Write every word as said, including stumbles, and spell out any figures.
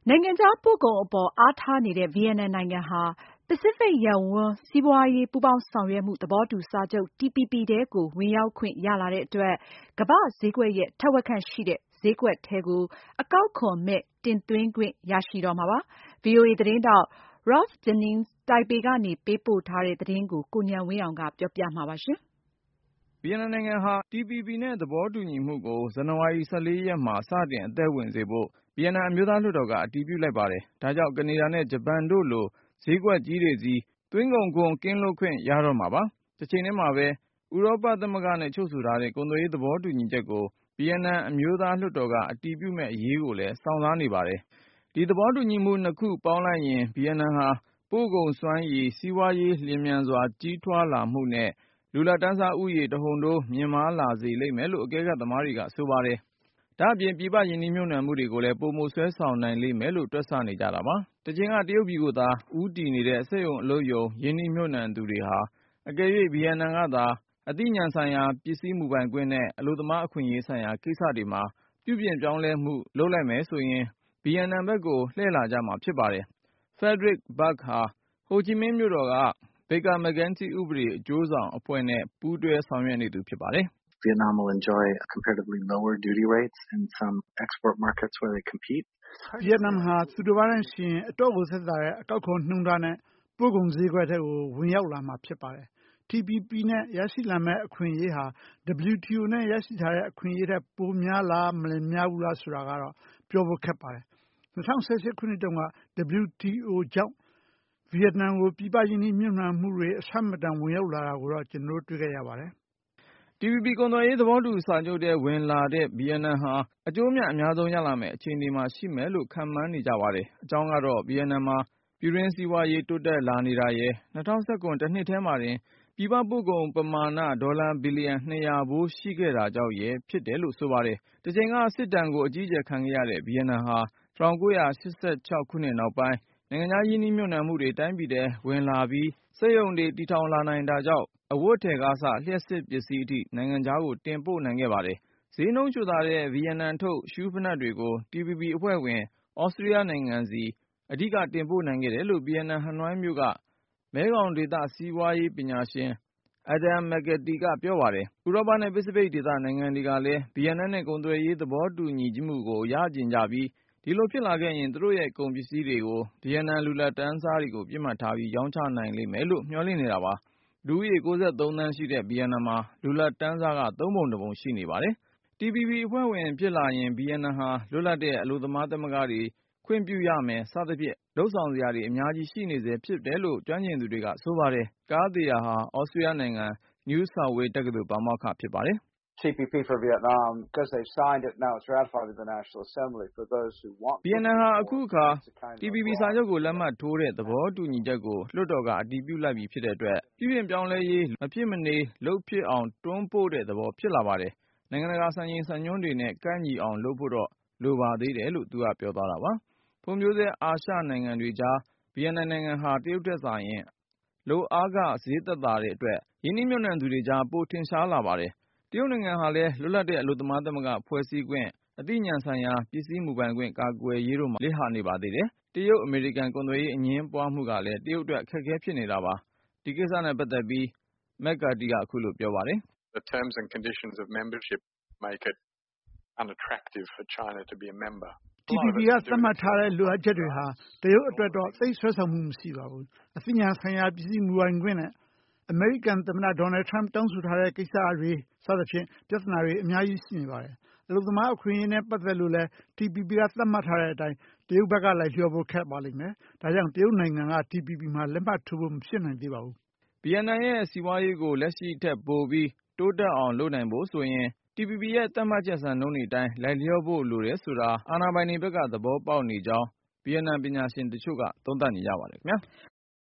နိုင်ငံခြားပို့ကုန်အပေါ်အားထားနေတဲ့ ဗီယက်နမ်နိုင်ငံဟာ ပစိဖိတ်ရပ်ဝန်း စီးပွားရေးပူးပေါင်းဆောင်ရွက်မှု သဘောတူစာချုပ် T P P ထဲကို ဝင်ရောက်ခွင့်ရလာတဲ့အတွက် ကမ္ဘာ့ဈေးကွက်ရဲ့ ထက်ဝက်ခန့်ရှိတဲ့ ဈေးကွက်ထဲကို အကောက်ခွန်မဲ့ တင်သွင်းခွင့်ရရှိတော့မှာဖြစ်ပါတယ်။ ဗွီအိုအေသတင်းထောက် Ralph Jennings တိုင်ပေကနေ ပေးပို့ထားတဲ့သတင်းကို ကိုဉာဏ်ဝင်းအောင်က ပြောပြမှာပါ။ ဗီယက်နမ်နိုင်ငံဟာ T P P နဲ့ သဘောတူညီမှုကို ဇန်နဝါရီ ၁၄ ရက်မှာ စတင်အသက်ဝင်စေဖို့ ဗီယက်နမ်အမျိုးသားလွှတ်တော်က အတည်ပြုလိုက်ပါတယ်။ ဒါကြောင့် ကနေဒါနဲ့ ဂျပန်တို့လို ဈေးကွက်ကြီးတွေဆီ သွင်းကုန်ခွန် ကင်းလွတ်ခွင့်ရတော့မှာပါ။ တချိန်တည်းမှာပဲ ဥရောပသမဂ္ဂနဲ့ ချုပ်ဆိုထားတဲ့ ကုန်သွယ်ရေးသဘောတူညီချက်ကို ဗီယက်နမ်အမျိုးသားလွှတ်တော်က အတည်ပြုမယ့်အရေးကိုလည်း စောင့်စားနေပါတယ်။ ဒီသဘောတူညီမှုနှစ်ခုပေါင်းလိုက်ရင် ဗီယက်နမ်ဟာ ပို့ကုန်စွမ်းရည် စီးပွားရေးလျင်မြန်စွာ ကြီးထွားလာမှုနဲ့ လူလတ်တန်းစားဦးရေ တဟုန်ထိုး မြင့်မားလာစေလိမ့်မယ်လို့ အကဲခတ်သမားတွေက ဆိုပါတယ်။ ဒါ့အပြင် ပြည်ပရင်းနှီးမြှုပ်နှံမှုတွေကိုလည်း ပိုမိုဆွဲဆောင်နိုင်လိမ့်မယ်လို့ တွက်ဆနေကြတာပါ။ တချိန်က တရုတ်ပြည်ကိုသာ ဦးတည်နေတဲ့ စက်ရုံအလုပ်ရုံ ရင်းနှီးမြှုပ်နှံသူတွေဟာ အကယ်၍ ဗီယက်နမ်ကသာ အသိဉာဏ်ဆိုင်ရာ ပစ္စည်းမူပိုင်ခွင့်နဲ့ အလုပ်သမားအခွင့်အရေးဆိုင်ရာ ကိစ္စတွေမှာ ပြုပြင်ပြောင်းလဲမှု လုပ်လိုက်မယ်ဆိုရင် ဗီယက်နမ်ဘက်ကို လှည့်လာကြမှာဖြစ်ပါတယ်။ Frederick Burg ဟာ ဟိုချီမင်းမြို့တော်က Baker McKenzie ဥပဒေအကျိုးဆောင်အဖွဲ့နဲ့ ပူးတွဲဆောင်ရွက်နေသူ ဖြစ်ပါတယ်။ Vietnam will enjoy comparatively lower duty rates in some export markets where they compete. ဗီယက်နမ်ဟာ သူတစ်ပါးတည်းယှဉ်ရင် အတော့်ကိုသက်သာတဲ့ အကောက်ခွန်နှုန်းထားနဲ့ ပို့ကုန်ဈေးကွက်ထဲကို ဝင်ရောက်လာမှာဖြစ်ပါတယ်။ T P P နဲ့ ရရှိလာမယ့် အခွင့်အရေးဟာ W T O နဲ့ ရရှိထားတဲ့ အခွင့်အရေးထက် ပိုများလား မများဘူးလားဆိုတာကတော့ ပြောဖို့ခက်ပါတယ်။ ၂၀၁၈ ခုနှစ်တုန်းက W T O ကြောင့် ဗီယက်နမ်ကို ပြည်ပရင်းနှီးမြှုပ်နှံမှုတွေ အဆမတန်ဝင်ရောက်လာတာကိုတော့ ကျနော်တို့ တွေ့ခဲ့ရပါတယ်။ T P P ကုန်သွယ်ရေးသဘောတူစာချုပ်ထဲ ဝင်လာတဲ့ ဗီယက်နမ်ဟာ အကျိုးအမြတ် အများဆုံးရလာမယ့် အခြေအနေမှာ ရှိမယ်လို့ ခန့်မှန်းနေကြပါတယ်။ အကြောင်းကတော့ ဗီယက်နမ်မှာ ပြည်တွင်းစီးပွားရေး တိုးတက်လာနေတာရယ်၊ ၂၀၁၇ တနှစ်ထဲမှာတင် ပြည်ပပို့ကုန်ပမာဏ ဒေါ်လာဘီလီယံ ၂၀၀ ဖိုးရှိခဲ့တာကြောင့်ရယ် ဖြစ်တယ်လို့ ဆိုပါတယ်။ တချိန်က စစ်ဒဏ်ကို အကြီးအကျယ်ခံခဲ့ရတဲ့ ဗီယက်နမ်ဟာ ၁၉၈၆ ခုနှစ်နောက်ပိုင်း နိုင်ငံခြားရင်းနှီးမြှုပ်နှံမှုတွေ တိုင်းပြည်ထဲဝင်လာပြီး စက်ရုံတွေ တည်ထောင်လာနိုင်တာကြောင့် အဝတ်အထည်ကစ လျှပ်စစ်ပစ္စည်းအထိ နိုင်ငံခြားကို တင်ပို့နိုင်ခဲ့ပါတယ်။ ဈေးနှုန်းချိုသာတဲ့ ဗီယက်နမ်ထုတ် ရှူးဖိနပ်တွေကို T P P အဖွဲ့ဝင် သြစတြီးယားနိုင်ငံဆီ အဓိက တင်ပို့နိုင်ခဲ့တယ်လို့ ဗီယက်နမ် ဟနွိုင်းမြို့က မဲခေါင်ဒေသ စီးပွားရေးပညာရှင် Adam McAtee က ပြောပါတယ်။ ဥရောပနဲ့ ပစိဖိတ်ဒေသနိုင်ငံတွေကလည်း ဗီယက်နမ်နဲ့ ကုန်သွယ်ရေးသဘောတူညီမှုကို ရချင်ကြပြီး ဒီလိုဖြစ်လာခဲ့ရင် သူတို့ရဲ့ ကုန်ပစ္စည်းတွေကို ဗီယက်နမ်လူလတ်တန်းစားတွေကို ပစ်မှတ်ထားပြီး ရောင်းချနိုင်လိမ့်မယ်လို့ မျှော်လင့်နေတာပါ။ လူဦးရေ ၉၃ သန်းရှိတဲ့ ဗီယက်နမ်မှာ လူလတ်တန်းစားက သုံးပုံတစ်ပုံရှိနေပါတယ်။ T P P အဖွဲ့ဝင်ဖြစ်လာရင် ဗီယက်နမ်ဟာ လွတ်လပ်တဲ့ အလုပ်သမားသမဂ္ဂတွေ ခွင့်ပြုရမယ် စသဖြင့် လုပ်ဆောင်စရာတွေ အများကြီးရှိနေဆဲဖြစ်တယ်လို့ ကျွမ်းကျင်သူတွေက ဆိုပါတယ်။ Carl Thayer ဟာ သြစတြီးယားနိုင်ငံ New South Wales တက္ကသိုလ် ပါမောက္ခဖြစ်ပါတယ်။ T P P for Vietnam because they've signed it now it's ratified with the National Assembly for those who want ဗီယက်နမ်ဟာ အခုအခါ T P P စာချုပ်ကို လက်မှတ်ထိုးတဲ့ သဘောတူညီချက်ကို လွှတ်တော်က အတည်ပြုလိုက်ပြီဖြစ်တဲ့အတွက် ပြုပြင်ပြောင်းလဲရေး မဖြစ်မနေလုပ်ဖြစ်အောင် တွန်းပို့တဲ့သဘော ဖြစ်လာပါတယ်။ နိုင်ငံတကာ စံချိန်စံညွှန်းတွေနဲ့ ကိုက်ညီအောင်လုပ်ဖို့တော့ လိုပါသေးတယ်လို့ သူကပြောသွားတာပါ။ ဖွံ့ဖြိုးဆဲ အာရှနိုင်ငံတွေကြား ဗီယက်နမ်နိုင်ငံဟာ တရုတ်ထက်စာရင် လုပ်အားခ ဈေးသက်သာတဲ့အတွက် ရင်းနှီးမြှုပ်နှံသူတွေကြား ပိုထင်ရှားလာပါတယ်။ တရုတ်နိုင်ငံဟာလည်း လွတ်လပ်တဲ့ အလုပ်သမားသမဂ္ဂ ဖွဲ့စည်းခွင့်၊ အသိဉာဏ်ဆိုင်ရာ ပစ္စည်းမူပိုင်ခွင့် ကာကွယ်ရေးတို့မှာ လစ်ဟာနေပါသေးတယ်။ တရုတ်-အမေရိကန် ကုန်သွယ်ရေး အငြင်းပွားမှုကလည်း တရုတ်အတွက် အခက်အခဲဖြစ်နေတာပါ။ ဒီကိစ္စနဲ့ပတ်သက်ပြီး McCarthy က ခုလိုပြောပါတယ်။ The terms and conditions of membership make it unattractive for China to be a member. T P P က သတ်မှတ်ထားတဲ့ လိုအပ်ချက်တွေဟာ တရုတ်အတွက်တော့ သိပ်ဆွဲဆောင်မှုမရှိပါဘူး။ အသိဉာဏ်ဆိုင်ရာ ပစ္စည်းမူပိုင်ခွင့်နဲ့ အမေရိကန်သမ္မတ Donald Trump တောင်းဆိုထားတဲ့ကိစ္စတွေ စသဖြင့် ပြဿနာတွေ အများကြီးရှိနေပါတယ်။ အလုပ်သမားအခွင့်အရေးနဲ့ ပတ်သက်လို့လည်း T P P က သတ်မှတ်ထားတဲ့အတိုင်း တရုတ်ဘက်က လိုက်လျောဖို့ ခက်ပါလိမ့်မယ်။ ဒါကြောင့် တရုတ်နိုင်ငံက T P P မှာ လက်မှတ်ထိုးဖို့ မဖြစ်နိုင်သေးပါဘူး။ ဗီယက်နမ်ရဲ့ စီးပွားရေးကို လက်ရှိထက်ပိုပြီး တိုးတက်အောင် လုပ်နိုင်ဖို့ဆိုရင် T P P ရဲ့ သတ်မှတ်ချက်စံနှုန်းတွေအတိုင်း လိုက်လျောဖို့လိုတယ်ဆိုတာ အာဏာပိုင်တွေဘက်က သဘောပေါက်နေကြောင်း ဗီယက်နမ်ပညာရှင်တချို့က သုံးသပ်နေကြပါတယ်ခင်ဗျာ။